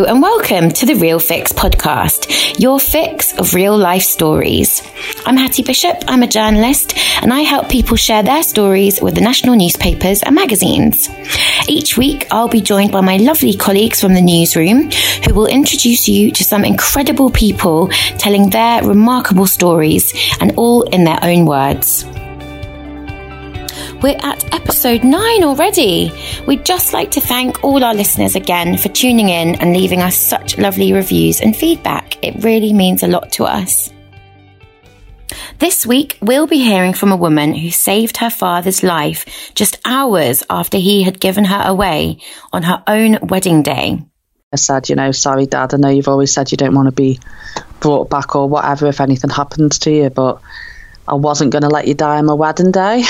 and welcome to the Real Fix podcast, your fix of real life stories. I'm Hattie Bishop, I'm a journalist, and I help people share their stories with the national newspapers and magazines. Each week, I'll be joined by my lovely colleagues from the newsroom who will introduce you to some incredible people telling their remarkable stories, and all in their own words. We're at episode 9 already. We'd just like to thank all our listeners again for tuning in and leaving us such lovely reviews and feedback. It really means a lot to us. This week, we'll be hearing from a woman who saved her father's life just hours after he had given her away on her own wedding day. I said, sorry, Dad, I know you've always said you don't want to be brought back or whatever if anything happens to you, but I wasn't going to let you die on my wedding day.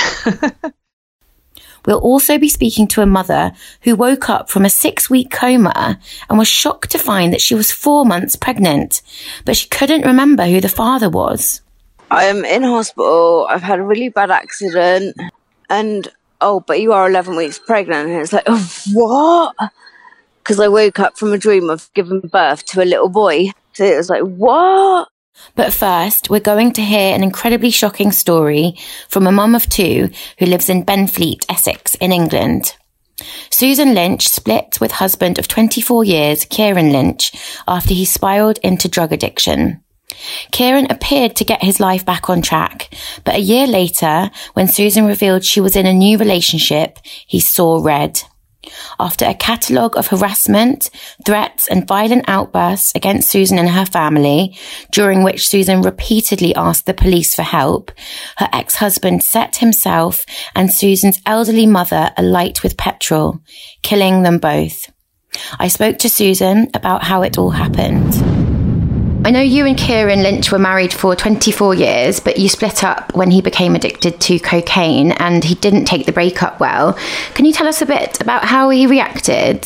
We'll also be speaking to a mother who woke up from a 6-week coma and was shocked to find that she was 4 months pregnant, but she couldn't remember who the father was. I'm in hospital. I've had a really bad accident and, but you are 11 weeks pregnant. And it's like, what? Because I woke up from a dream of giving birth to a little boy. So it was like, what? But first, we're going to hear an incredibly shocking story from a mum of 2 who lives in Benfleet, Essex, in England. Susan Lynch split with husband of 24 years, Kieran Lynch, after he spiraled into drug addiction. Kieran appeared to get his life back on track, but a year later, when Susan revealed she was in a new relationship, he saw red. After a catalogue of harassment, threats and violent outbursts against Susan and her family, during which Susan repeatedly asked the police for help, her ex-husband set himself and Susan's elderly mother alight with petrol, killing them both. I spoke to Susan about how it all happened. I know you and Kieran Lynch were married for 24 years, but you split up when he became addicted to cocaine and he didn't take the breakup well. Can you tell us a bit about how he reacted?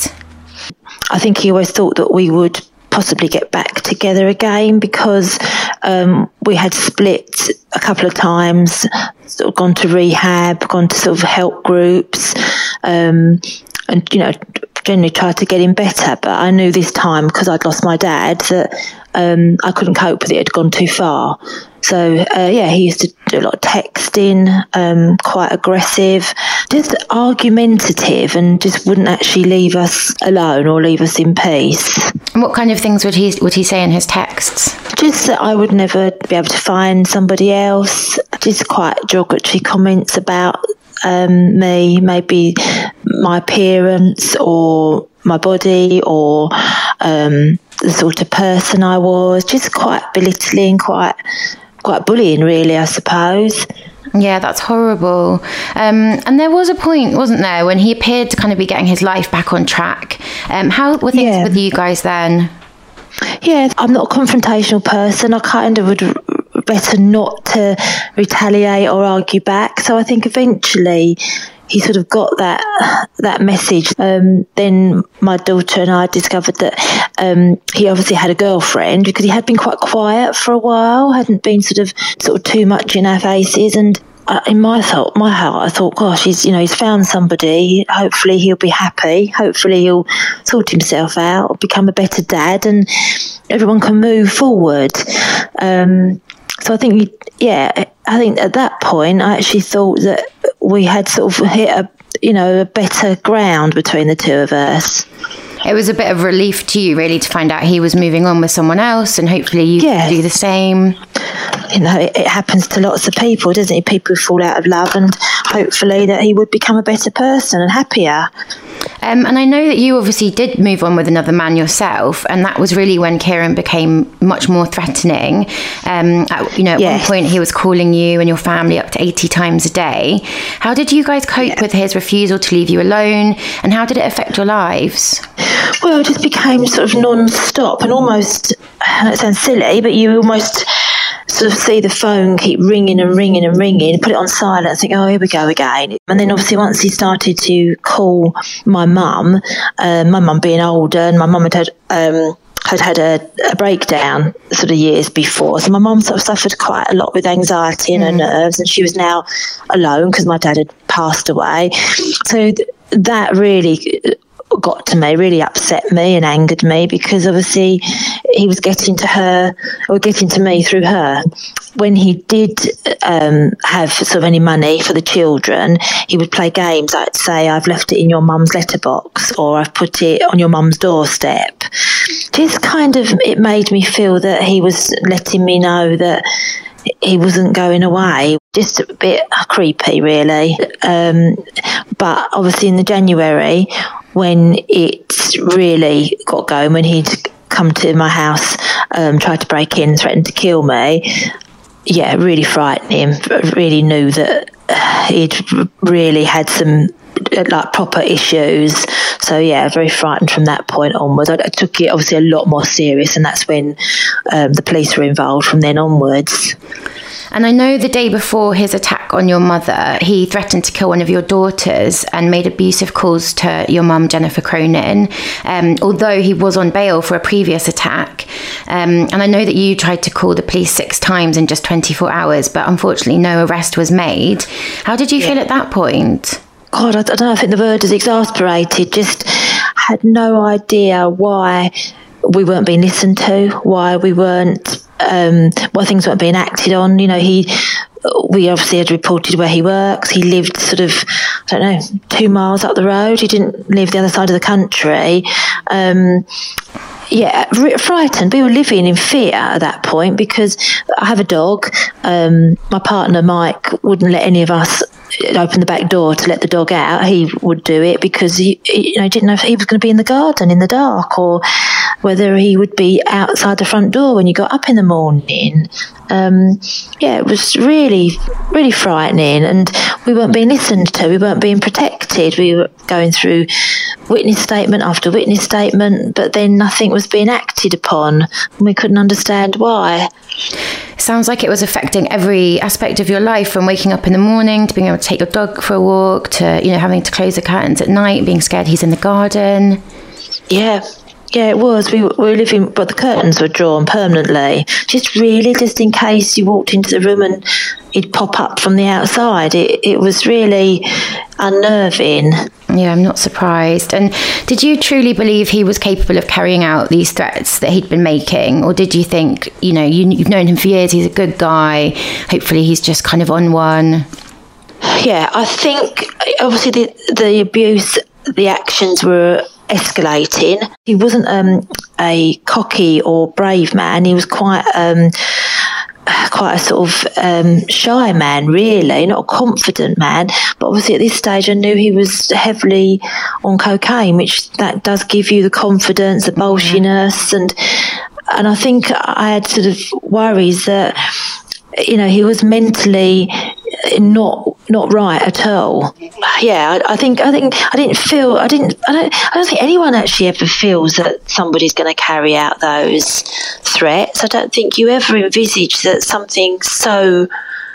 I think he always thought that we would possibly get back together again because we had split a couple of times, sort of gone to rehab, gone to sort of help groups, and, generally tried to get him better. But I knew this time, because I'd lost my dad, that I couldn't cope with it. It had gone too far. So, he used to do a lot of texting, quite aggressive, just argumentative, and just wouldn't actually leave us alone or leave us in peace. And what kind of things would he say in his texts? Just that I would never be able to find somebody else, just quite derogatory comments about me, maybe my appearance or my body or the sort of person I was, just quite belittling, quite bullying really, I suppose. Yeah, that's horrible. And there was a point, wasn't there, when he appeared to kind of be getting his life back on track. How were things with you guys then? Yeah, I'm not a confrontational person. I kind of would better not to retaliate or argue back. So I think eventually he sort of got that message. Then my daughter and I discovered that he obviously had a girlfriend, because he had been quite quiet for a while, hadn't been sort of too much in our faces. And in my heart, I thought, gosh, he's found somebody. Hopefully he'll be happy. Hopefully he'll sort himself out, become a better dad, and everyone can move forward. So I think, I think at that point I actually thought that we had sort of hit a better ground between the two of us. It was a bit of relief to you, really, to find out he was moving on with someone else, and hopefully you can do the same. It happens to lots of people, doesn't it? People who fall out of love, and hopefully that he would become a better person and happier. And I know that you obviously did move on with another man yourself, and that was really when Kieran became much more threatening. At one point he was calling you and your family up to 80 times a day. How did you guys cope with his refusal to leave you alone, and how did it affect your lives? Well, it just became sort of non-stop, and almost, it sounds silly, but you almost sort of see the phone keep ringing and ringing and ringing, put it on silent and think, oh, here we go again. And then obviously once he started to call my mum being older, and my mum had a breakdown sort of years before. So my mum sort of suffered quite a lot with anxiety in her nerves, and she was now alone because my dad had passed away. So that really got to me, really upset me and angered me, because obviously he was getting to her, or getting to me through her. When he did have sort of any money for the children, he would play games like say, I've left it in your mum's letterbox, or I've put it on your mum's doorstep. Just kind of, it made me feel that he was letting me know that he wasn't going away. Just a bit creepy, really. But obviously in the January, when it really got going, when he'd come to my house, tried to break in, threatened to kill me, yeah, really frightening. Really knew that he'd really had some like proper issues. So yeah, very frightened from that point onwards. I took it obviously a lot more serious, and that's when the police were involved from then onwards. And I know the day before his attack on your mother, he threatened to kill one of your daughters and made abusive calls to your mum, Jennifer Cronin, although he was on bail for a previous attack. And I know that you tried to call the police 6 times in just 24 hours, but unfortunately no arrest was made. How did you feel at that point? God, I don't know, I think the word is exasperated. Just had no idea why we weren't being listened to, why we weren't, why things weren't being acted on. You know, we obviously had reported where he works. He lived sort of, I don't know, 2 miles up the road. He didn't live the other side of the country. Yeah, frightened. We were living in fear at that point because I have a dog. My partner, Mike, wouldn't let any of us open the back door to let the dog out. He would do it because he didn't know if he was going to be in the garden in the dark, or whether he would be outside the front door when you got up in the morning. Yeah, it was really, really frightening, and we weren't being listened to. We weren't being protected. We were going through witness statement after witness statement, but then nothing was being acted upon, and we couldn't understand why. Sounds like it was affecting every aspect of your life, from waking up in the morning to being able to take your dog for a walk to, having to close the curtains at night, being scared he's in the garden. Yeah, it was. We were living, but the curtains were drawn permanently, just in case you walked into the room and he'd pop up from the outside. It was really unnerving. Yeah, I'm not surprised. And did you truly believe he was capable of carrying out these threats that he'd been making? Or did you think, you've known him for years, he's a good guy, hopefully he's just kind of on one? Yeah, I think obviously the abuse, the actions were escalating. He wasn't a cocky or brave man. He was quite a sort of shy man, really, not a confident man. But obviously at this stage I knew he was heavily on cocaine, which that does give you the confidence, the bolshiness, and I think I had sort of worries that he was mentally not right at all. Yeah, I don't think anyone actually ever feels that somebody's going to carry out those threats. I don't think you ever envisage that something so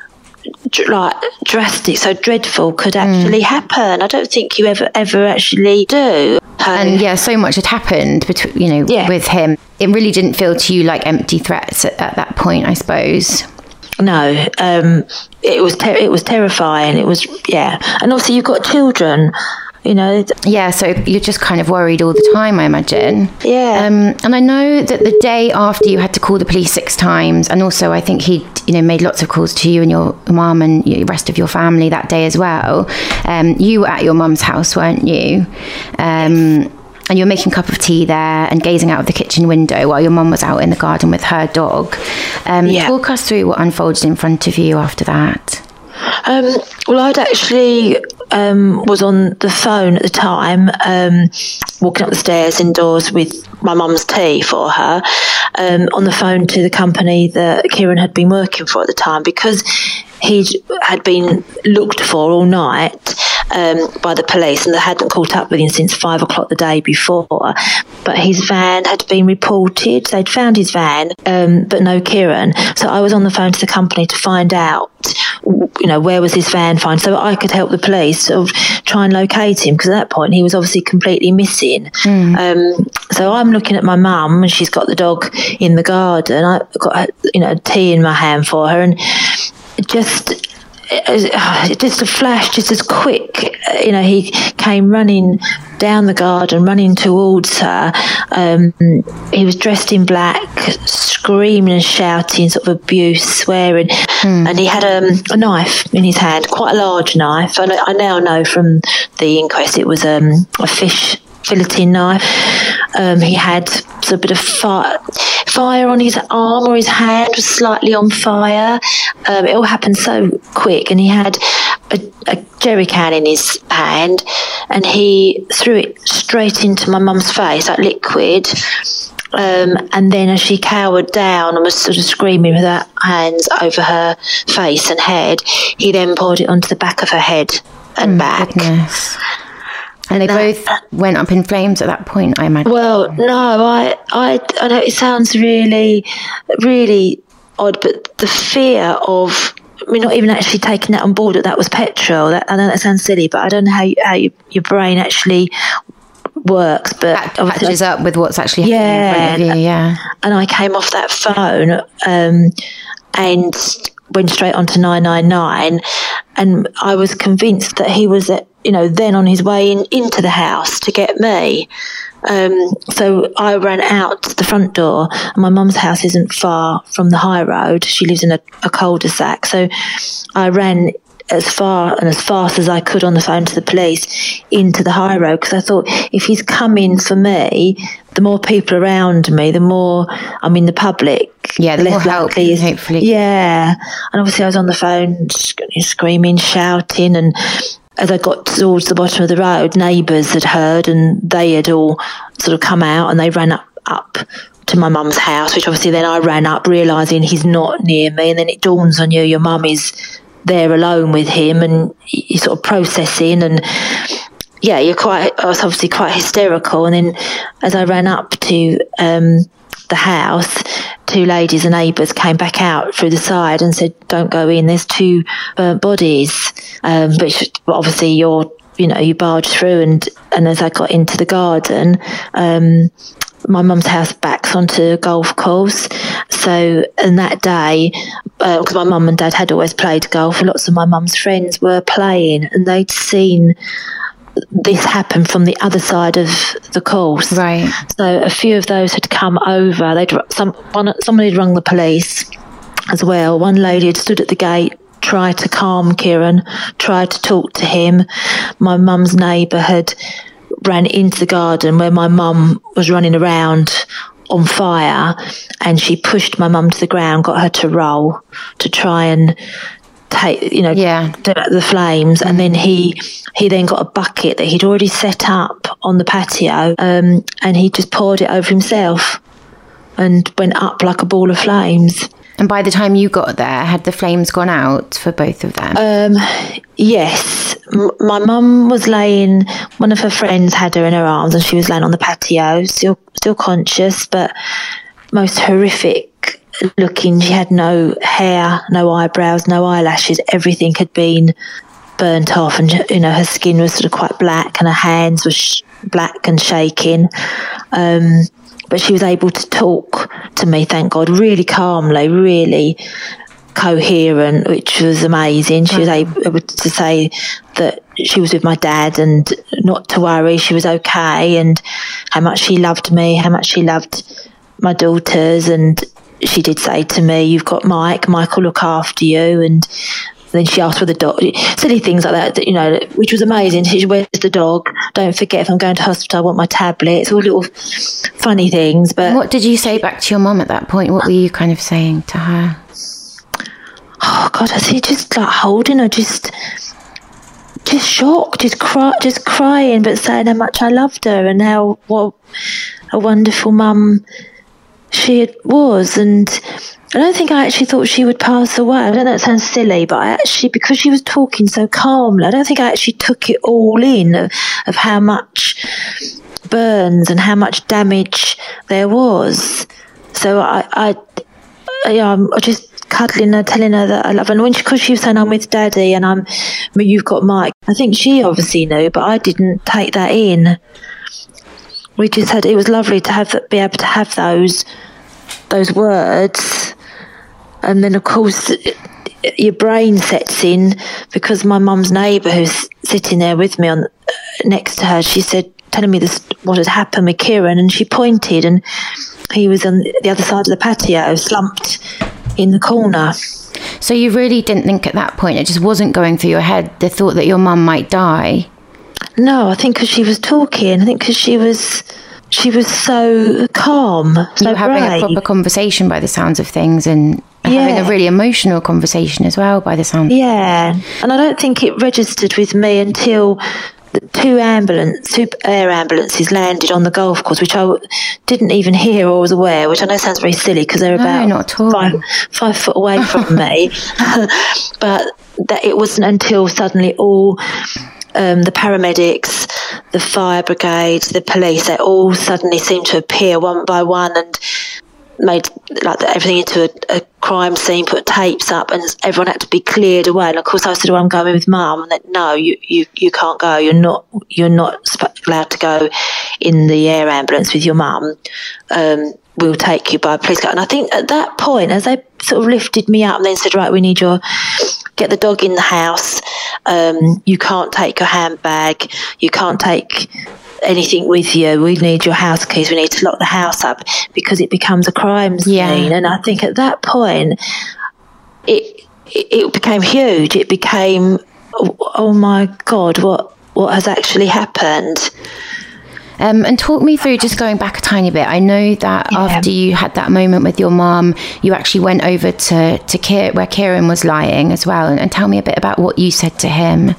drastic, so dreadful could actually happen. I don't think you ever actually do. And yeah, so much had happened between, with him. It really didn't feel to you like empty threats at that point, I suppose. No, it was terrifying. It was, and also you've got children, Yeah, so you're just kind of worried all the time, I imagine. Yeah. And I know that the day after you had to call the police 6 times, and also I think he'd, made lots of calls to you and your mum and the rest of your family that day as well. You were at your mum's house, weren't you? And you were making a cup of tea there and gazing out of the kitchen window while your mum was out in the garden with her dog. Talk us through what unfolded in front of you after that. Well, I'd actually was on the phone at the time, walking up the stairs indoors with my mum's tea for her, on the phone to the company that Kieran had been working for at the time, because he had been looked for all night by the police, and they hadn't caught up with him since 5 o'clock the day before. But his van had been reported. They'd found his van, but no Kieran. So I was on the phone to the company to find out, where was his van found, so I could help the police sort of try and locate him, because at that point he was obviously completely missing. So I'm looking at my mum, and she's got the dog in the garden. I've got tea in my hand for her, and just a flash, just as quick, he came running down the garden, running towards her. He was dressed in black, screaming and shouting, sort of abuse, swearing, and he had a knife in his hand, quite a large knife. I now know from the inquest it was a fish filleting knife. He had a bit of fire on his arm, or his hand was slightly on fire. It all happened so quick, and he had a jerry can in his hand, and he threw it straight into my mum's face, like liquid. And then as she cowered down and was sort of screaming with her hands over her face and head, he then poured it onto the back of her head and back. Goodness. And they both went up in flames at that point, I imagine. Well, no, I know it sounds really, really odd, but the fear of me not even actually taking that on board, that was petrol. I know that sounds silly, but I don't know how your brain actually works. But that catches up with what's actually happening in front of you, yeah. And I came off that phone and went straight onto 999, and I was convinced that he was then on his way into the house to get me. So I ran out the front door, and my mum's house isn't far from the high road. She lives in a cul-de-sac. So I ran as far and as fast as I could on the phone to the police into the high road, because I thought, if he's coming for me, the more people around me, the more I'm in the public. Yeah, the more help, hopefully. Yeah. And obviously I was on the phone screaming, shouting, and as I got towards the bottom of the road, neighbours had heard, and they had all sort of come out, and they ran up to my mum's house, which obviously then I ran up realising he's not near me, and then it dawns on you, your mum is there alone with him, and you're sort of processing, and yeah, I was obviously quite hysterical. And then as I ran up to the house, two ladies and neighbours came back out through the side and said, "Don't go in, there's two burnt bodies." But obviously you barged through, and as I got into the garden, my mum's house backs onto a golf course. So, and that day, because my mum and dad had always played golf, lots of my mum's friends were playing, and they'd seen this happen from the other side of the course. Right. So a few of those had come over. Somebody had rung the police as well. One lady had stood at the gate, tried to calm Kieran, tried to talk to him. My mum's neighbour had ran into the garden where my mum was running around on fire, and she pushed my mum to the ground, got her to roll to try and take, the flames. And then he then got a bucket that he'd already set up on the patio, and he just poured it over himself and went up like a ball of flames. And by the time you got there, had the flames gone out for both of them? Yes. My mum was laying, one of her friends had her in her arms, and she was laying on the patio, still conscious, but most horrific looking. She had no hair, no eyebrows, no eyelashes. Everything had been burnt off, and her skin was sort of quite black, and her hands were black and shaking. But she was able to talk to me, thank God, really calmly, really coherent, which was amazing. She was able to say that she was with my dad and not to worry, she was okay, and how much she loved me, how much she loved my daughters. And she did say to me, "You've got Mike will look after you." And then she asked for the dog, silly things like that, which was amazing. She said, "Where's the dog? Don't forget, if I'm going to hospital, I want my tablets." All little funny things. But what did you say back to your mum at that point? What were you kind of saying to her? Oh God, I see, just like holding her, just shocked, just crying, but saying how much I loved her and what a wonderful mum she was. And I don't think I actually thought she would pass away. I don't know, it sounds silly, but because she was talking so calmly, I don't think I actually took it all in of how much burns and how much damage there was. So I just cuddling her, telling her that I love her. And because she was saying, "I'm with Daddy," and you've got Mike, I think she obviously knew, but I didn't take that in. We just it was lovely to be able to have those words. And then, of course, your brain sets in, because my mum's neighbour, who's sitting there with me next to her, she said, telling me this, what had happened with Kieran, and she pointed, and he was on the other side of the patio, slumped in the corner. So you really didn't think at that point, it just wasn't going through your head, the thought that your mum might die? No, I think because she was talking. I think because she was so calm, so you were having brave. a proper conversation by the sounds of things, and having a really emotional conversation as well by the sound. Yeah, and I don't think it registered with me until the two air ambulances landed on the golf course, which I didn't even hear or was aware, which I know sounds very silly because they're about not at all. 5 foot away from me. But that it wasn't until suddenly all the paramedics, the fire brigade, the police, they all suddenly seemed to appear one by one and made like everything into a crime scene, put tapes up, and everyone had to be cleared away. And of course I said, well, I'm going with Mum, and then, no, you can't go, you're not allowed to go in the air ambulance with your mum. We'll take you by a police car. And I think at that point, as they sort of lifted me up and then said, right, we need get the dog in the house, you can't take your handbag, you can't take anything with you, we need your house keys, we need to lock the house up because it becomes a crime scene. And I think at that point it became huge. It became, oh my God, what has actually happened? And talk me through, just going back a tiny bit, I know that after you had that moment with your mum, you actually went over to where Kieran was lying as well, and tell me a bit about what you said to him.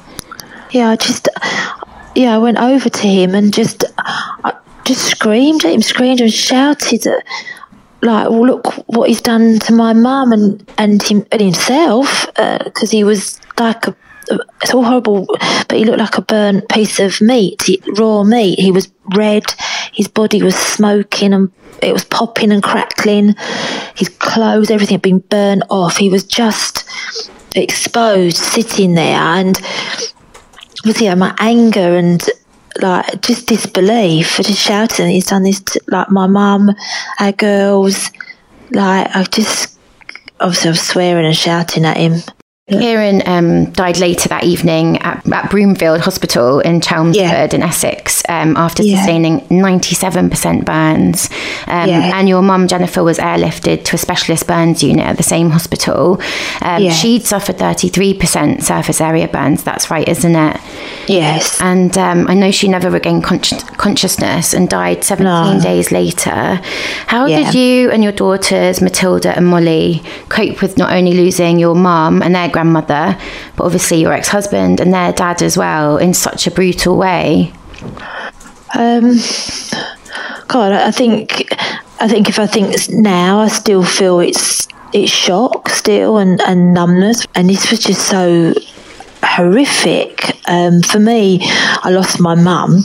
I went over to him and just screamed at him, and shouted at, like, well, look what he's done to my mum and himself, because he was like it's all horrible, but he looked like a burnt piece of meat, raw meat. He was red, his body was smoking and it was popping and crackling. His clothes, everything had been burnt off. He was just exposed, sitting there, and obviously my anger and like just disbelief. I just shouted, and he's done this to, like, my mum, our girls. Like, obviously I was swearing and shouting at him. Kieran died later that evening at Broomfield Hospital in Chelmsford in Essex after sustaining 97% burns. And your mum, Jennifer, was airlifted to a specialist burns unit at the same hospital. She'd suffered 33% surface area burns. That's right, isn't it? Yes. And I know she never regained consciousness and died 17 days later. How did you and your daughters, Matilda and Molly, cope with not only losing your mum and their grandmother, but obviously your ex-husband and their dad as well, in such a brutal way? God, I think if I think now, I still feel it's shock still and numbness, and this was just so horrific. For me, I lost my mum,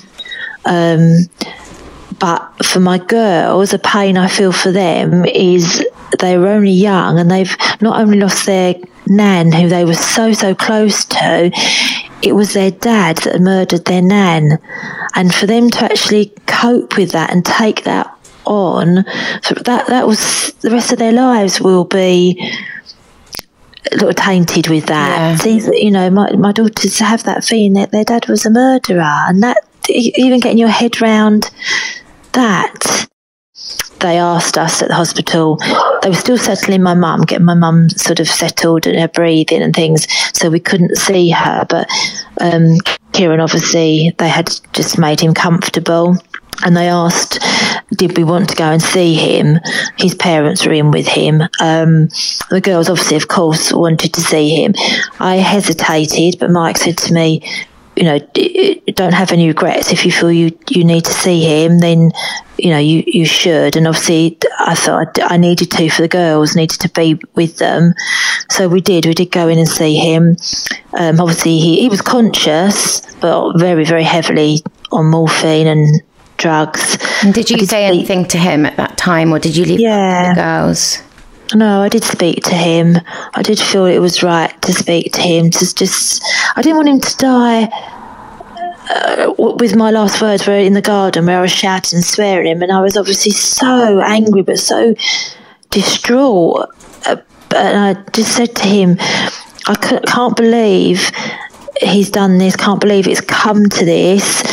but for my girls, the pain I feel for them is they were only young, and they've not only lost their nan, who they were so close to, it was their dad that had murdered their nan. And for them to actually cope with that and take that on, so that was, the rest of their lives will be sort of tainted with that. See, you know, my daughters have that feeling that their dad was a murderer, and that, even getting your head round that. They asked us at the hospital, they were still settling my mum, getting my mum sort of settled and her breathing and things, so we couldn't see her. But Kieran, obviously, they had just made him comfortable, and they asked, did we want to go and see him? His parents were in with him. The girls, obviously, of course, wanted to see him. I hesitated, but Mike said to me, you know, don't have any regrets. If you feel you need to see him, then, you know, you should. And obviously I thought I needed to, for the girls, needed to be with them. So we did go in and see him. Obviously he was conscious, but very, very heavily on morphine and drugs. And did you say anything to him at that time, or did you leave the girls? No, I did speak to him. I did feel it was right to speak to him. I didn't want him to die with my last words were in the garden, where I was shouting and swearing at him, and I was obviously so angry but so distraught. And I just said to him, I can't believe he's done this, can't believe it's come to this.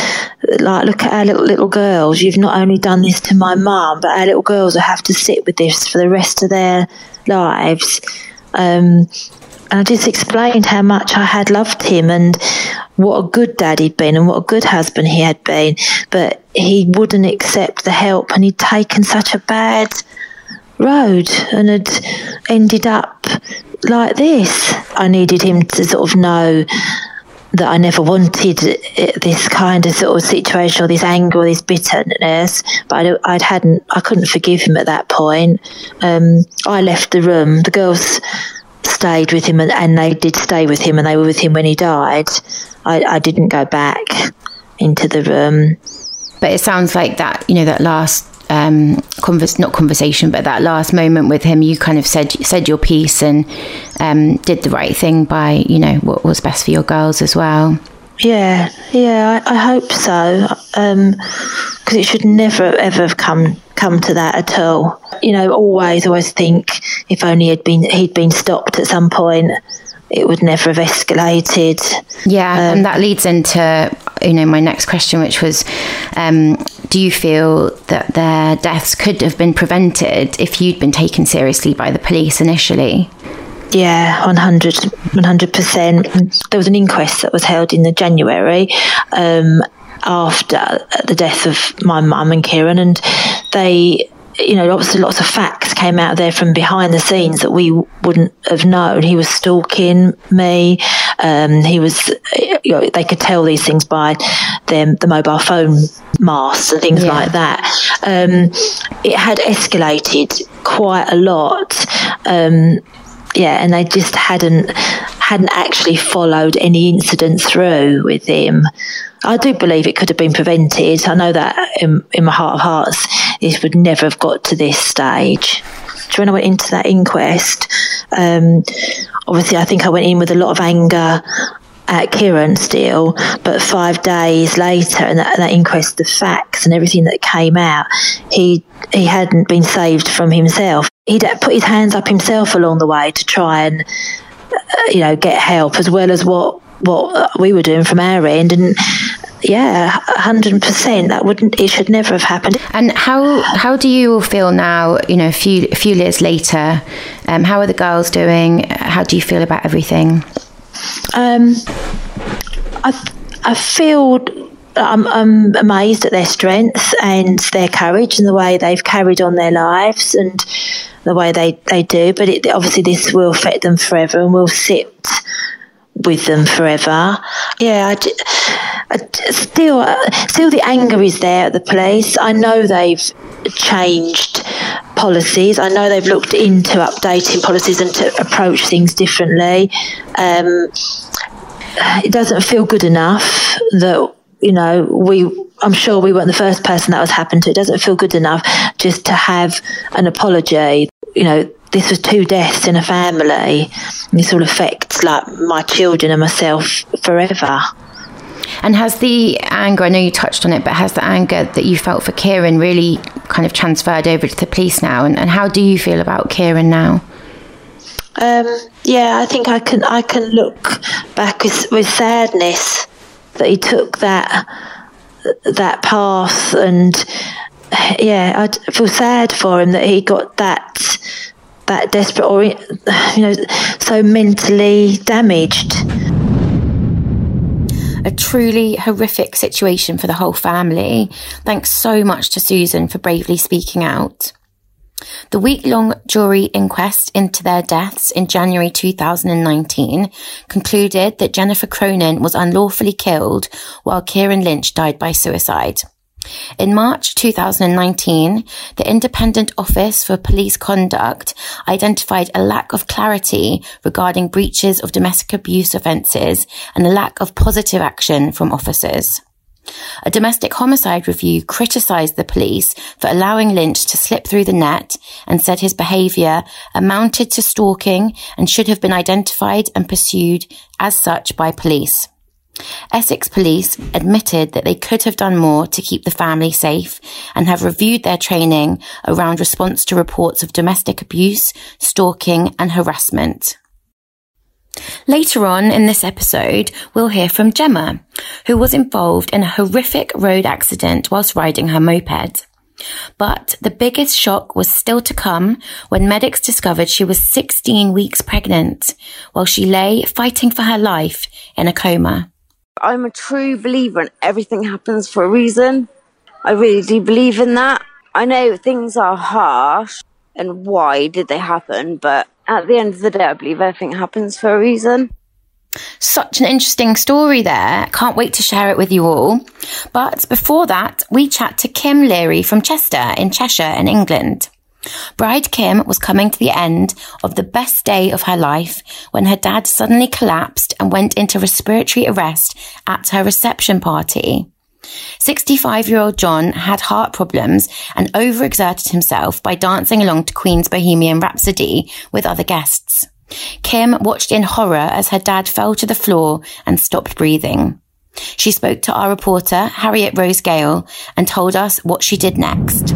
like, look at our little girls. You've not only done this to my mum, but our little girls will have to sit with this for the rest of their lives. And I just explained how much I had loved him and what a good dad he'd been and what a good husband he had been. But he wouldn't accept the help, and he'd taken such a bad road and had ended up like this. I needed him to sort of know that I never wanted this kind of sort of situation, or this anger or this bitterness, but I couldn't forgive him at that point. I left the room. The girls stayed with him, and they did stay with him, and they were with him when he died. I didn't go back into the room. But it sounds like that, that last not conversation, but that last moment with him, you kind of said your piece and did the right thing by, what was best for your girls as well. Yeah, I hope so, because it should never ever have come to that at all. Always think if only he'd been stopped at some point, it would never have escalated. Yeah, and that leads into my next question, which was, do you feel that their deaths could have been prevented if you'd been taken seriously by the police initially? Yeah, 100%. There was an inquest that was held in the January after the death of my mum and Kieran, and they, obviously lots of facts came out there from behind the scenes that we wouldn't have known. He was stalking me. He was, they could tell these things by the mobile phone masts and things like that. It had escalated quite a lot. And they just hadn't actually followed any incident through with him. I do believe it could have been prevented. I know that in my heart of hearts, it would never have got to this stage. So when I went into that inquest, obviously I think I went in with a lot of anger at Kieran still, but 5 days later, and that inquest, the facts and everything that came out, he hadn't been saved from himself. He'd put his hands up himself along the way to try and get help, as well as what we were doing from our end. And 100%, it should never have happened. And how do you all feel now, a few years later? How are the girls doing? How do you feel about everything? I feel I'm amazed at their strength and their courage and the way they've carried on their lives and the way they do. But obviously this will affect them forever and will sit with them forever. Yeah, still the anger is there at the police. I know they've changed policies. I know they've looked into updating policies and to approach things differently. It doesn't feel good enough that, I'm sure we weren't the first person that was happened to. It doesn't feel good enough just to have an apology. This was 2 deaths in a family. And this will affect my children and myself forever. And has the anger, I know you touched on it, but has the anger that you felt for Kieran really kind of transferred over to the police now? And how do you feel about Kieran now? I think I can look back with sadness that he took that path, and I feel sad for him that he got that desperate, or so mentally damaged. A truly horrific situation for the whole family. Thanks so much to Susan for bravely speaking out. The week-long jury inquest into their deaths in January 2019 concluded that Jennifer Cronin was unlawfully killed while Kieran Lynch died by suicide. In March 2019, the Independent Office for Police Conduct identified a lack of clarity regarding breaches of domestic abuse offences and a lack of positive action from officers. A domestic homicide review criticised the police for allowing Lynch to slip through the net and said his behaviour amounted to stalking and should have been identified and pursued as such by police. Essex Police admitted that they could have done more to keep the family safe and have reviewed their training around response to reports of domestic abuse, stalking and harassment. Later on in this episode, we'll hear from Gemma, who was involved in a horrific road accident whilst riding her moped. But the biggest shock was still to come when medics discovered she was 16 weeks pregnant while she lay fighting for her life in a coma. I'm a true believer in everything happens for a reason. I really do believe in that. I know things are harsh and why did they happen, but at the end of the day, I believe everything happens for a reason. Such an interesting story there. Can't wait to share it with you all. But before that, we chat to Kim Leary from Chester in Cheshire in England. Bride Kim was coming to the end of the best day of her life when her dad suddenly collapsed and went into respiratory arrest at her reception party. 65-year-old John had heart problems and overexerted himself by dancing along to Queen's Bohemian Rhapsody with other guests. Kim watched in horror as her dad fell to the floor and stopped breathing. She spoke to our reporter, Harriet Rose Gale, and told us what she did next.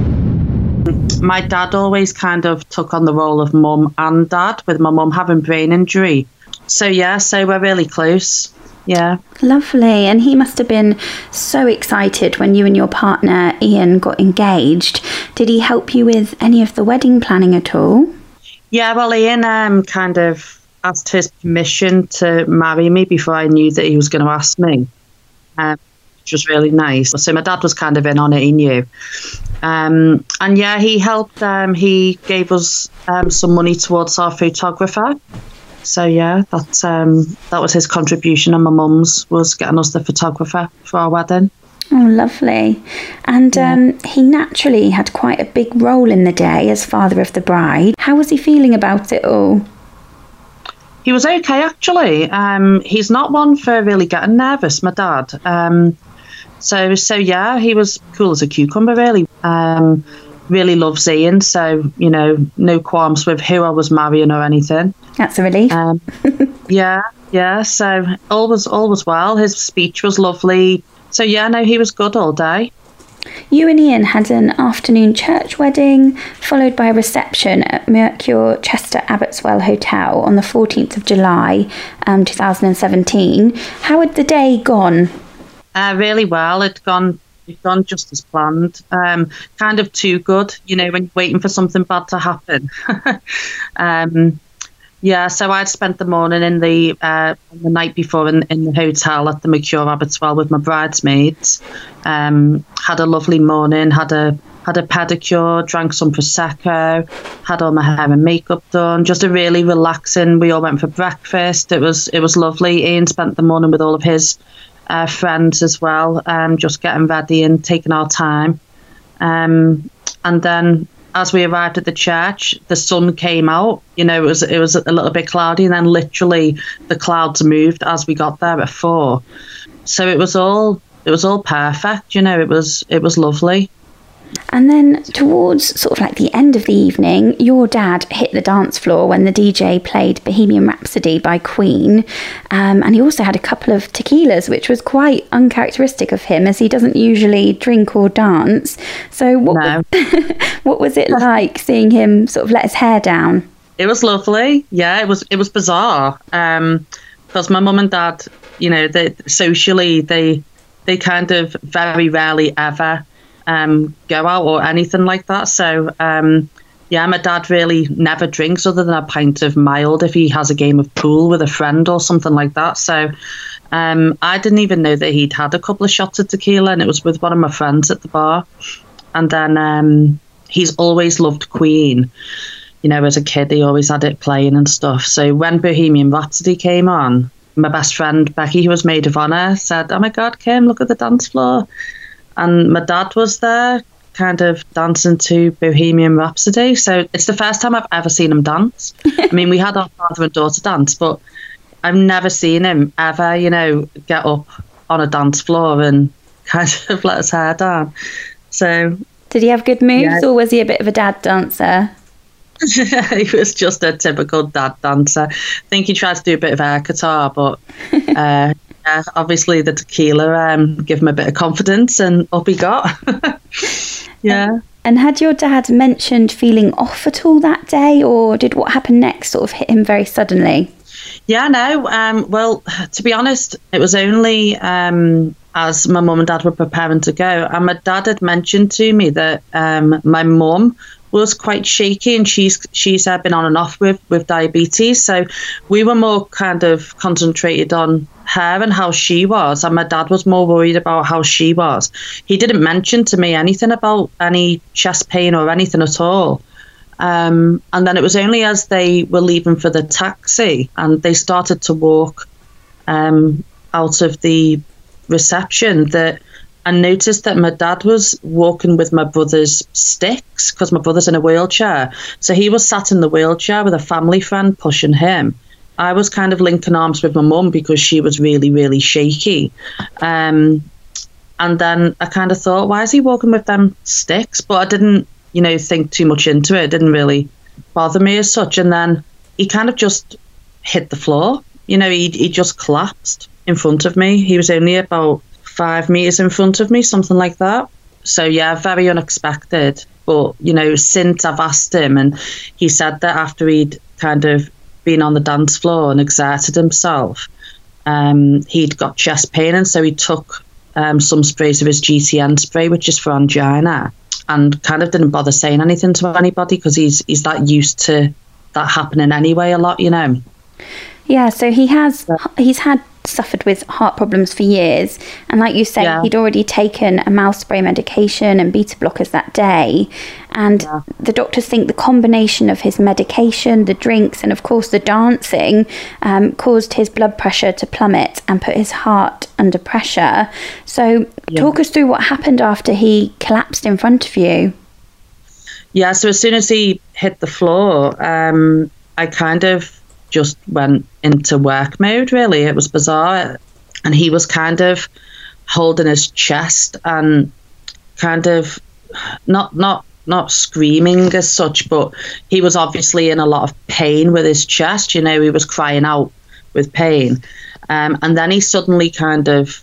My dad always kind of took on the role of mum and dad, with my mum having brain injury. So we're really close. Yeah. Lovely. And he must have been so excited when you and your partner, Ian, got engaged. Did he help you with any of the wedding planning at all? Yeah, well, Ian kind of asked his permission to marry me before I knew that he was going to ask me, which was really nice. So my dad was kind of in on it, he knew. And yeah, he helped. He gave us some money towards our photographer. So yeah, that was his contribution, and my mum's was getting us the photographer for our wedding. Oh, lovely. And he naturally had quite a big role in the day as father of the bride. How was he feeling about it all? He was okay, actually. He's not one for really getting nervous, my dad. So yeah, he was cool as a cucumber, really. Really loves Ian, so, no qualms with who I was marrying or anything. That's a relief. Yeah, so all was well. His speech was lovely. So yeah, no, he was good all day. You and Ian had an afternoon church wedding, followed by a reception at Mercure Chester Abbotswell Hotel on the 14th of July, 2017. How had the day gone? Really well. It'd gone just as planned. Kind of too good, when you're waiting for something bad to happen. Yeah, so I'd spent the morning in the night before in the hotel at the Mercure Abbotswell with my bridesmaids. Had a lovely morning, had a pedicure, drank some Prosecco, had all my hair and makeup done, just a really relaxing. We all went for breakfast. It was lovely. Ian spent the morning with all of his friends as well, just getting ready and taking our time. And then as we arrived at the church, the sun came out. It was a little bit cloudy, and then literally the clouds moved as we got there at 4. So it was all perfect. It was lovely. And then towards sort of like the end of the evening, your dad hit the dance floor when the DJ played Bohemian Rhapsody by Queen. And he also had a couple of tequilas, which was quite uncharacteristic of him, as he doesn't usually drink or dance. So what was it like seeing him sort of let his hair down? It was lovely. Yeah, it was bizarre. Because my mum and dad, they kind of very rarely ever go out or anything like that. So my dad really never drinks other than a pint of mild if he has a game of pool with a friend or something like that. So I didn't even know that he'd had a couple of shots of tequila, and it was with one of my friends at the bar. And then he's always loved Queen. As a kid, he always had it playing and stuff. So when Bohemian Rhapsody came on, my best friend Becky, who was maid of honour, said, "Oh my God, Kim, look at the dance floor." And my dad was there, kind of dancing to Bohemian Rhapsody. So it's the first time I've ever seen him dance. I mean, we had our father and daughter dance, but I've never seen him ever, get up on a dance floor and kind of let his hair down. So, did he have good moves, or was he a bit of a dad dancer? He was just a typical dad dancer. I think he tried to do a bit of air guitar, but obviously the tequila gave him a bit of confidence, and up he got. Yeah. And had your dad mentioned feeling off at all that day, or did what happened next sort of hit him very suddenly? Yeah, no. Well, to be honest, it was only as my mum and dad were preparing to go, and my dad had mentioned to me that my mum was quite shaky, and she's been on and off with diabetes. So we were more kind of concentrated on her and how she was, and my dad was more worried about how she was. He didn't mention to me anything about any chest pain or anything at all. And then it was only as they were leaving for the taxi and they started to walk out of the reception that I noticed that my dad was walking with my brother's sticks, because my brother's in a wheelchair. So he was sat in the wheelchair with a family friend pushing him. I was kind of linking arms with my mum because she was really, really shaky. And then I kind of thought, why is he walking with them sticks? But I didn't, think too much into it. It didn't really bother me as such. And then he kind of just hit the floor. He just collapsed in front of me. He was only about 5 meters in front of me, something like that. So yeah, very unexpected. But, since I've asked him, and he said that after he'd kind of been on the dance floor and exerted himself, he'd got chest pain, and so he took some sprays of his GTN spray, which is for angina, and kind of didn't bother saying anything to anybody because he's that used to that happening anyway a lot, Yeah, so he's suffered with heart problems for years, and like you say, he'd already taken a mouth spray medication and beta blockers that day, and the doctors think the combination of his medication, the drinks, and of course the dancing caused his blood pressure to plummet and put his heart under pressure. So talk us through what happened after he collapsed in front of you. Yeah, so as soon as he hit the floor, I kind of just went into work mode, really. It was bizarre. And he was kind of holding his chest and kind of not screaming as such, but he was obviously in a lot of pain with his chest. He was crying out with pain. And then he suddenly kind of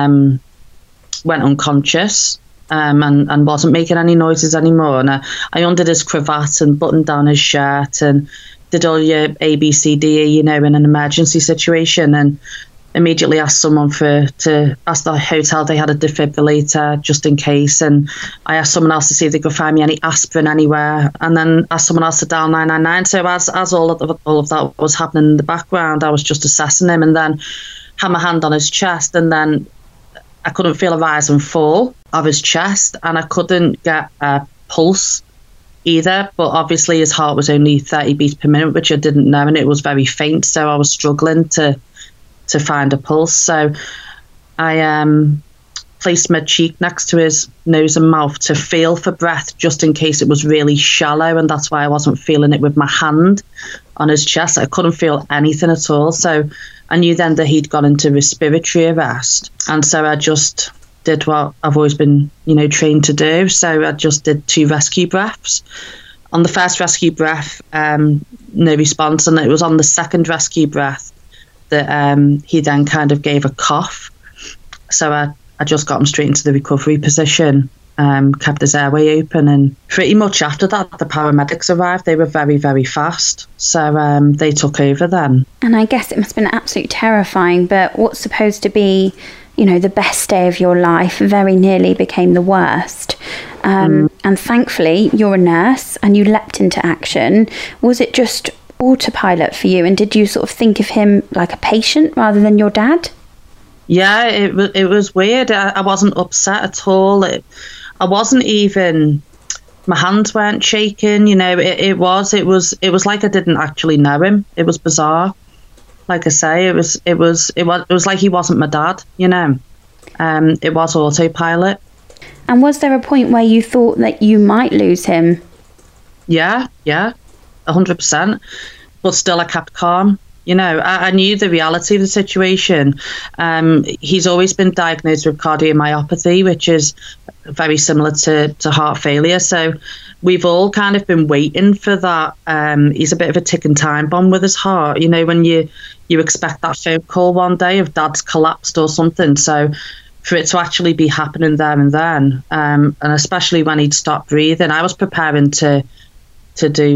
went unconscious and wasn't making any noises anymore. And I undid his cravat and buttoned down his shirt and did all your ABCD, in an emergency situation, and immediately asked someone to ask the hotel they had a defibrillator just in case, and I asked someone else to see if they could find me any aspirin anywhere, and then asked someone else to dial 999. So as all of that was happening in the background, I was just assessing him, and then had my hand on his chest, and then I couldn't feel a rise and fall of his chest, and I couldn't get a pulse either, but obviously his heart was only 30 beats per minute, which I didn't know, and it was very faint, so I was struggling to find a pulse. So I placed my cheek next to his nose and mouth to feel for breath, just in case it was really shallow, and that's why I wasn't feeling it with my hand on his chest. I couldn't feel anything at all, so I knew then that he'd gone into respiratory arrest, and so I just did what I've always been, trained to do. So I just did 2 rescue breaths. On the first rescue breath, no response, and it was on the second rescue breath that he then kind of gave a cough. So I just got him straight into the recovery position, kept his airway open, and pretty much after that, the paramedics arrived. They were very, very fast, so they took over then. And I guess it must have been absolutely terrifying, but what's supposed to be the best day of your life very nearly became the worst. And thankfully, you're a nurse and you leapt into action. Was it just autopilot for you? And did you sort of think of him like a patient rather than your dad? Yeah, it was weird. I wasn't upset at all. I wasn't even... My hands weren't shaking. It was like I didn't actually know him. It was bizarre. Like I say, it was like he wasn't my dad, It was autopilot. And was there a point where you thought that you might lose him? Yeah, 100%. But still, I kept calm. I knew the reality of the situation. He's always been diagnosed with cardiomyopathy, which is very similar to heart failure. So we've all kind of been waiting for that. He's a bit of a ticking time bomb with his heart. When you expect that phone call one day of dad's collapsed or something. So for it to actually be happening there and then, and especially when he'd stopped breathing, I was preparing to do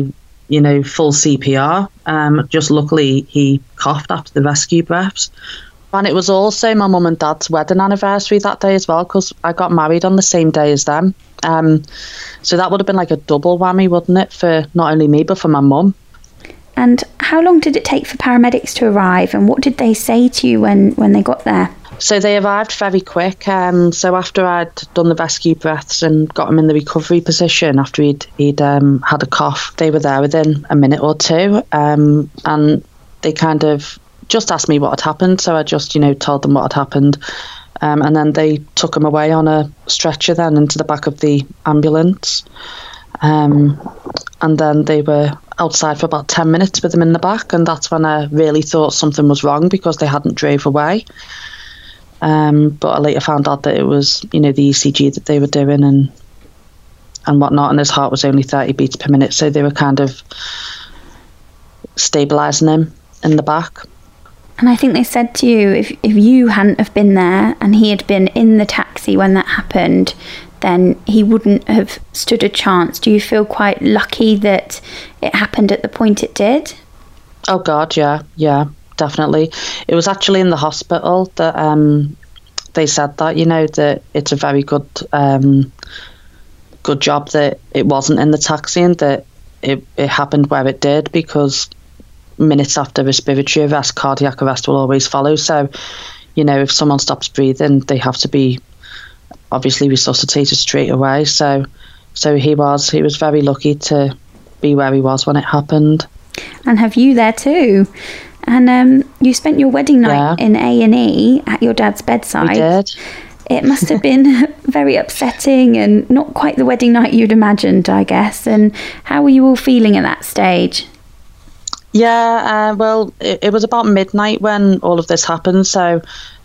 full CPR. Just luckily he coughed after the rescue breaths. And it was also my mum and dad's wedding anniversary that day as well, because I got married on the same day as them. So that would have been like a double whammy, wouldn't it, for not only me but for my mum. And how long did it take for paramedics to arrive, and what did they say to you when they got there? So they arrived very quick. So after I'd done the rescue breaths and got him in the recovery position, after he'd had a cough, they were there within a minute or two. And they kind of just asked me what had happened. So I just, told them what had happened. And then they took him away on a stretcher then into the back of the ambulance. And then they were outside for about 10 minutes with him in the back. And that's when I really thought something was wrong, because they hadn't drove away. But I later found out that it was, the ECG that they were doing and whatnot, and his heart was only 30 beats per minute, so they were kind of stabilising him in the back. And I think they said to you, if you hadn't have been there and he had been in the taxi when that happened, then he wouldn't have stood a chance. Do you feel quite lucky that it happened at the point it did? Oh God, yeah, definitely. It was actually in the hospital that they said that, that it's a very good job that it wasn't in the taxi and that it happened where it did, because minutes after respiratory arrest, cardiac arrest will always follow. So, if someone stops breathing, they have to be obviously resuscitated straight away. So he was very lucky to be where he was when it happened. And have you there too? And you spent your wedding night in A&E at your dad's bedside. We did. It must have been very upsetting and not quite the wedding night you'd imagined, I guess. And how were you all feeling at that stage? Yeah, well, it was about midnight when all of this happened. So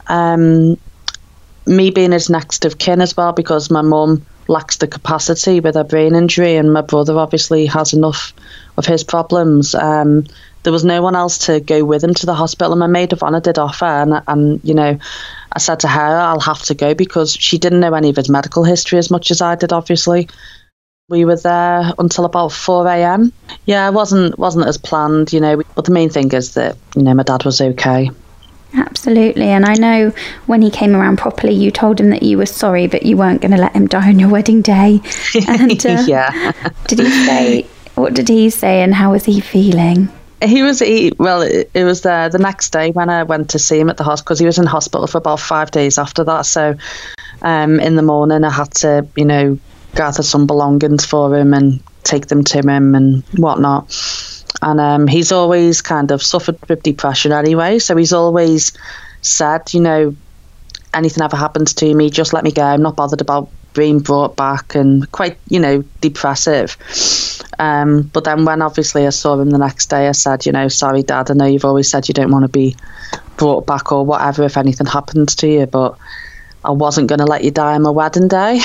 me being his next of kin as well, because my mum lacks the capacity with her brain injury, and my brother obviously has enough of his problems. There was no one else to go with him to the hospital, and my maid of honour did offer, and I said to her, I'll have to go, because she didn't know any of his medical history as much as I did, obviously. We were there until about 4 a.m. Yeah, it wasn't as planned, but the main thing is that, my dad was okay. Absolutely. And I know when he came around properly, you told him that you were sorry, but you weren't going to let him die on your wedding day. And yeah. What did he say, and how was he feeling? It was the next day when I went to see him at the hospital, because he was in hospital for about 5 days after that. So in the morning I had to, gather some belongings for him and take them to him and whatnot. And he's always kind of suffered with depression anyway. So he's always said, anything ever happens to me, just let me go. I'm not bothered about being brought back, and quite, depressive. But then when obviously I saw him the next day, I said, sorry, Dad, I know you've always said you don't want to be brought back or whatever if anything happens to you, but I wasn't going to let you die on my wedding day.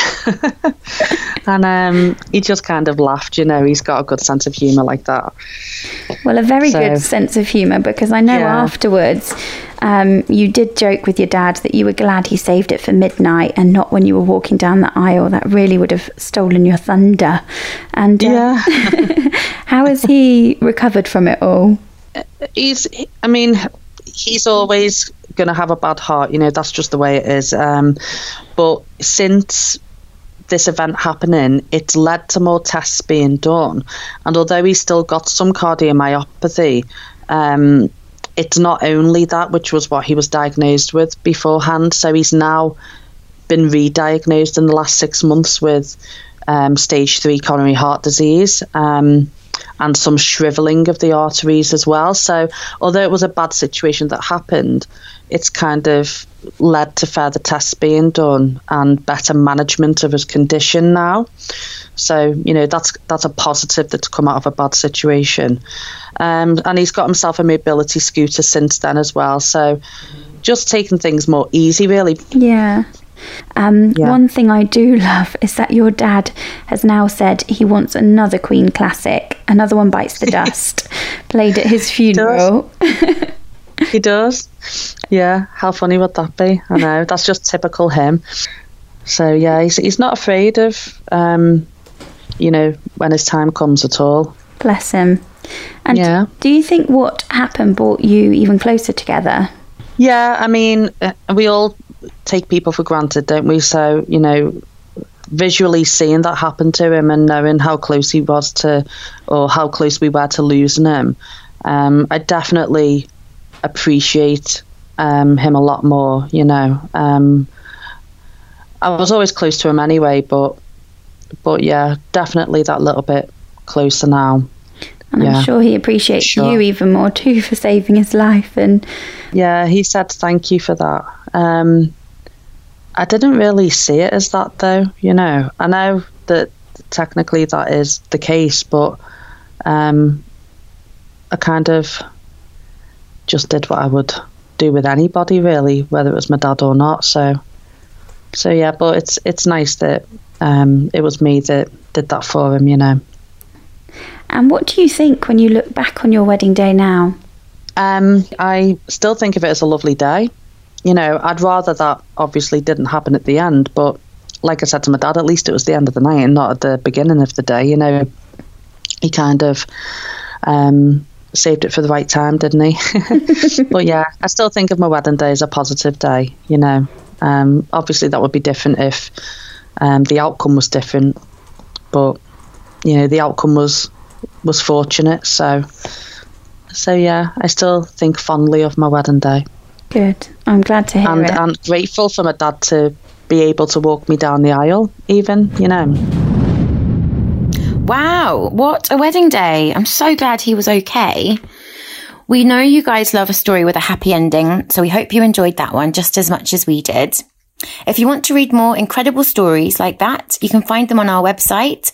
And he just kind of laughed, he's got a good sense of humour like that. Well, a very good sense of humour, because I know afterwards you did joke with your dad that you were glad he saved it for midnight and not when you were walking down the aisle. That really would have stolen your thunder. And how has he recovered from it all? He's always going to have a bad heart, that's just the way it is. But since this event happening, it's led to more tests being done. And although he's still got some cardiomyopathy, it's not only that, which was what he was diagnosed with beforehand. So he's now been re-diagnosed in the last 6 months with stage 3 coronary heart disease. And some shrivelling of the arteries as well. So although it was a bad situation that happened, it's kind of led to further tests being done and better management of his condition now. So, that's a positive that's come out of a bad situation. And he's got himself a mobility scooter since then as well. So just taking things more easy, really. Yeah. One thing I do love is that your dad has now said he wants another Queen classic, Another One Bites the Dust, played at his funeral. He does. Yeah, how funny would that be? I know, that's just typical him. So yeah, he's not afraid of, when his time comes at all. Bless him. And Yeah. do you think what happened brought you even closer together? Yeah, I mean, we all take people for granted, don't we? So, you know, visually seeing that happen to him and knowing how close he was to, or how close we were to losing him, I definitely appreciate him a lot more, you know. I was always close to him anyway, but yeah, definitely that little bit closer now. And I'm sure he appreciates you even more too for saving his life. And yeah, he said thank you for that. I didn't really see it as that though, you know. I know that technically that is the case, but I kind of just did what I would do with anybody really, whether it was my dad or not. So yeah, but it's nice that it was me that did that for him, you know. And what do you think when you look back on your wedding day now? I still think of it as a lovely day. You know, I'd rather that obviously didn't happen at the end, but like I said to my dad, at least it was the end of the night and not at the beginning of the day. You know, he kind of saved it for the right time, didn't he? But yeah, I still think of my wedding day as a positive day, you know. Obviously that would be different if the outcome was different, but you know, the outcome was fortunate, so yeah, I still think fondly of my wedding day. Good. I'm glad to hear it. And grateful for my dad to be able to walk me down the aisle even, you know. Wow, what a wedding day. I'm so glad he was okay. We know you guys love a story with a happy ending, so we hope you enjoyed that one just as much as we did. If you want to read more incredible stories like that, you can find them on our website,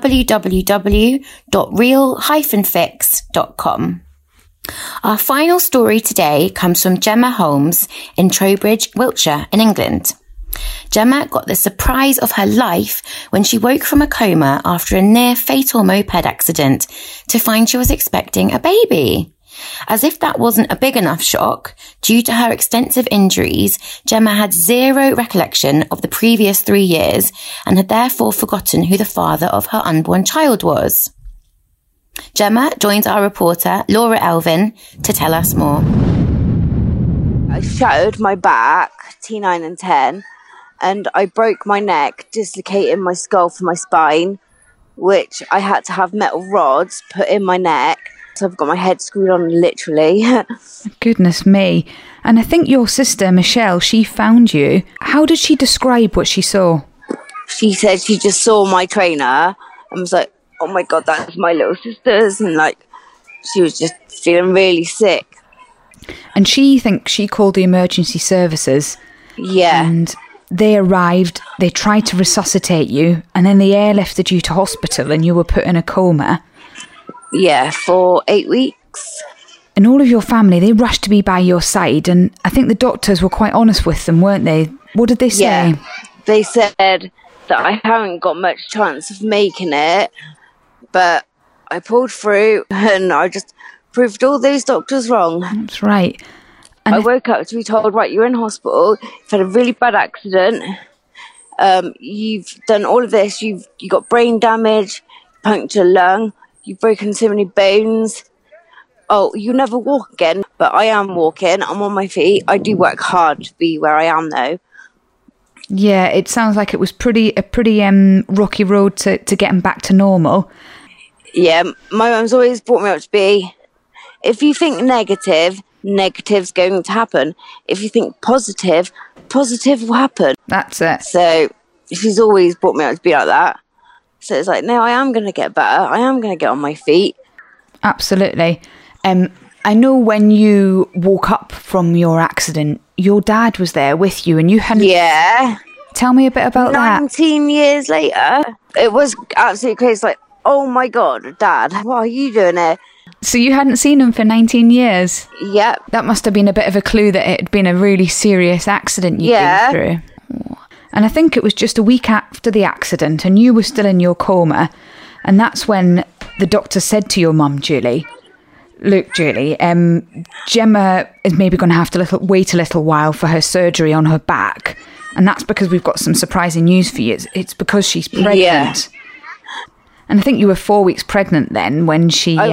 www.real-fix.com. Our final story today comes from Gemma Holmes in Trowbridge, Wiltshire in England. Gemma got the surprise of her life when she woke from a coma after a near fatal moped accident to find she was expecting a baby. As if that wasn't a big enough shock, due to her extensive injuries, Gemma had zero recollection of the previous 3 years and had therefore forgotten who the father of her unborn child was. Gemma joins our reporter, Laura Elvin, to tell us more. I shattered my back, T9 and 10, and I broke my neck, dislocating my skull from my spine, which I had to have metal rods put in my neck. So I've got my head screwed on, literally. Goodness me. And I think your sister, Michelle, she found you. How did she describe what she saw? She said she just saw my trainer and was like, oh my God, that's my little sister's. And like, she was just feeling really sick. And she thinks she called the emergency services. Yeah. And they arrived, they tried to resuscitate you, and then they airlifted you to hospital and you were put in a coma. Yeah, for 8 weeks. And all of your family, they rushed to be by your side, and I think the doctors were quite honest with them, weren't they? What did they say? Yeah, they said that I haven't got much chance of making it, but I pulled through and I just proved all those doctors wrong. That's right. And I woke up to be told, right, you're in hospital, you've had a really bad accident, you've done all of this, you got brain damage, punctured lung, you've broken so many bones. Oh, you never walk again. But I am walking. I'm on my feet. I do work hard to be where I am, though. Yeah, it sounds like it was a pretty rocky road to getting back to normal. Yeah, my mum's always brought me up to be, if you think negative, negative's going to happen. If you think positive, positive will happen. That's it. So she's always brought me up to be like that. So it's like, no, I am going to get better. I am going to get on my feet. Absolutely. I know when you woke up from your accident, your dad was there with you and you hadn't... Yeah. Tell me a bit about 19 years later, it was absolutely crazy. Like, oh my God, Dad, what are you doing here? So you hadn't seen him for 19 years? Yep. That must have been a bit of a clue that it had been a really serious accident you'd been through. And I think it was just a week after the accident and you were still in your coma. And that's when the doctor said to your mum, Julie, look, Julie, Gemma is maybe going to have to wait a little while for her surgery on her back. And that's because we've got some surprising news for you. It's because she's pregnant. Yeah. And I think you were 4 weeks pregnant then when she... I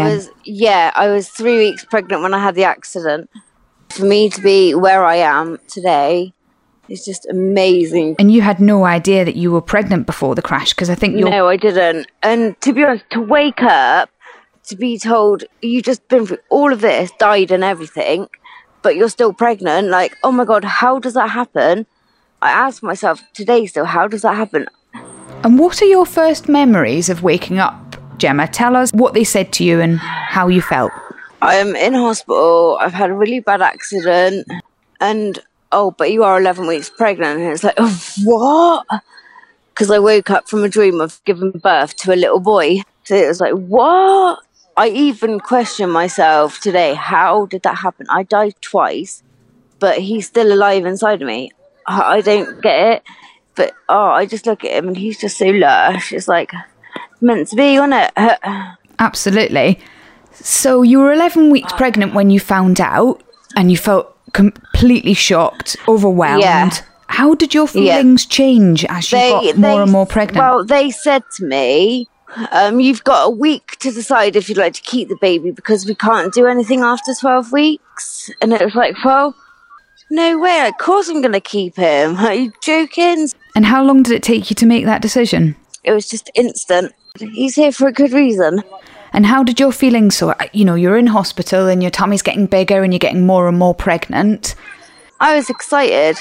was 3 weeks pregnant when I had the accident. For me to be where I am today is just amazing. And you had no idea that you were pregnant before the crash, because I think No, I didn't. And to be honest, to wake up, to be told you've just been through all of this, died and everything, but you're still pregnant, like, oh my God, how does that happen? I ask myself today still, how does that happen? And what are your first memories of waking up, Gemma? Tell us what they said to you and how you felt. I'm in hospital. I've had a really bad accident. And, oh, but you are 11 weeks pregnant. And it's like, oh, what? Because I woke up from a dream of giving birth to a little boy. So it was like, what? I even questioned myself today. How did that happen? I died twice, but he's still alive inside of me. I don't get it. But, I just look at him and he's just so lush. It's like, meant to be, wasn't it? Absolutely. So you were 11 weeks pregnant when you found out and you felt completely shocked, overwhelmed. Yeah. How did your feelings change as you got more and more pregnant? Well, they said to me, you've got a week to decide if you'd like to keep the baby because we can't do anything after 12 weeks. And it was like, well, no way, of course I'm going to keep him. Are you joking? And how long did it take you to make that decision? It was just instant. He's here for a good reason. And how did your feelings, so, you're in hospital and your tummy's getting bigger and you're getting more and more pregnant? I was excited.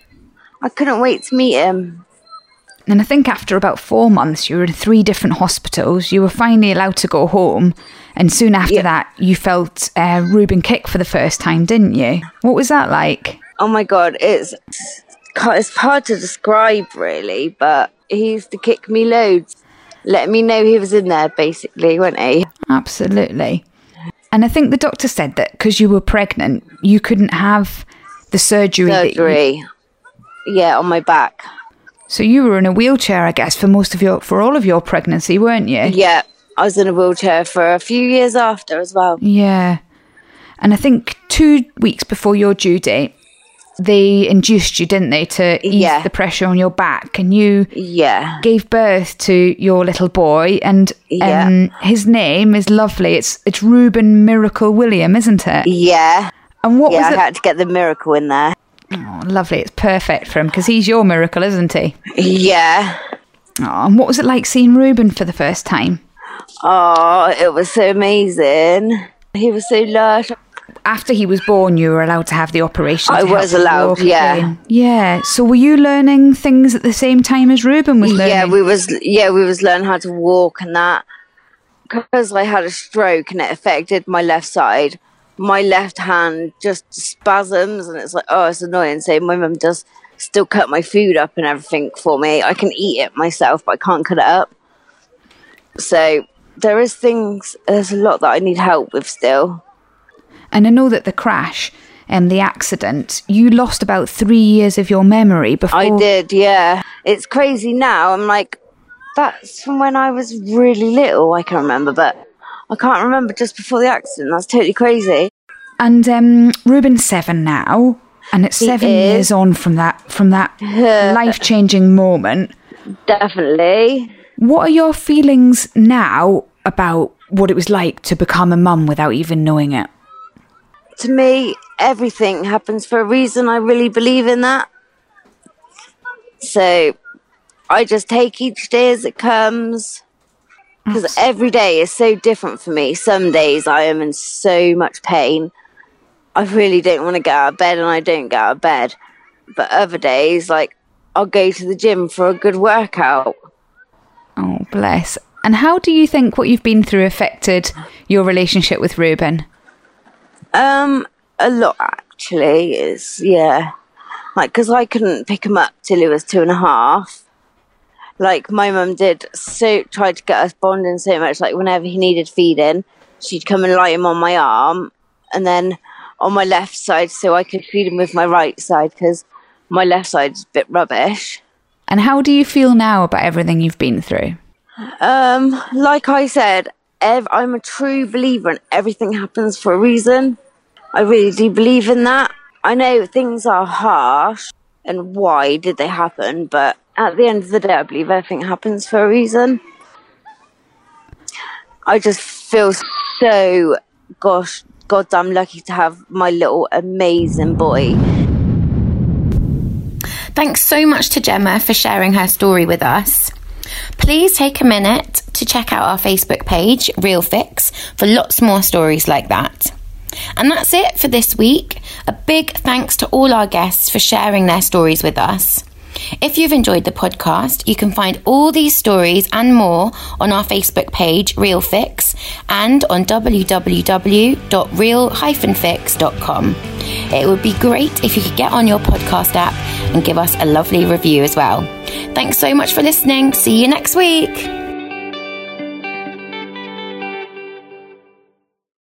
I couldn't wait to meet him. And I think after about 4 months, you were in 3 different hospitals. You were finally allowed to go home. And soon after that, you felt Reuben kick for the first time, didn't you? What was that like? Oh my God, it's hard to describe really, but he used to kick me loads. Let me know he was in there, basically, wasn't he? Absolutely. And I think the doctor said that because you were pregnant, you couldn't have the surgery. Yeah, on my back. So you were in a wheelchair, I guess, for all of your pregnancy, weren't you? Yeah, I was in a wheelchair for a few years after as well. Yeah. And I think 2 weeks before your due date, they induced you, didn't they, to ease the pressure on your back, and you gave birth to your little boy, and his name is lovely. It's Reuben Miracle William, isn't it? Yeah. And what was it? I had to get the miracle in there. Oh, lovely. It's perfect for him because he's your miracle, isn't he? Yeah. Oh, and what was it like seeing Reuben for the first time? Oh, it was so amazing. He was so lush. After he was born, you were allowed to have the operation. I was allowed, yeah. Yeah. So were you learning things at the same time as Reuben was learning? Yeah, we was learning how to walk and that. Because I had a stroke and it affected my left side. My left hand just spasms and it's like, oh, it's annoying. So my mum does still cut my food up and everything for me. I can eat it myself, but I can't cut it up. So there's a lot that I need help with still. And I know that the crash and the accident, you lost about 3 years of your memory before. I did, yeah. It's crazy now. I'm like, that's from when I was really little, I can remember, but I can't remember just before the accident. That's totally crazy. And Reuben's 7 now, and it's 7 years on from that life-changing moment. Definitely. What are your feelings now about what it was like to become a mum without even knowing it? To me, everything happens for a reason. I really believe in that. So I just take each day as it comes. Because every day is so different for me. Some days I am in so much pain. I really don't want to get out of bed and I don't get out of bed. But other days, like, I'll go to the gym for a good workout. Oh, bless. And how do you think what you've been through affected your relationship with Reuben? A lot, actually. Like, because I couldn't pick him up till he was 2.5. Like, my mum tried to get us bonding so much. Like, whenever he needed feeding, she'd come and lie him on my arm. And then on my left side, so I could feed him with my right side, because my left side's a bit rubbish. And how do you feel now about everything you've been through? Like I said, I'm a true believer in everything happens for a reason. I really do believe in that. I know things are harsh and why did they happen, but at the end of the day, I believe everything happens for a reason. I just feel so, goddamn lucky to have my little amazing boy. Thanks so much to Gemma for sharing her story with us. Please take a minute to check out our Facebook page, Real Fix, for lots more stories like that. And that's it for this week. A big thanks to all our guests for sharing their stories with us. If you've enjoyed the podcast, you can find all these stories and more on our Facebook page, Real Fix, and on www.real-fix.com. It would be great if you could get on your podcast app and give us a lovely review as well. Thanks so much for listening. See you next week.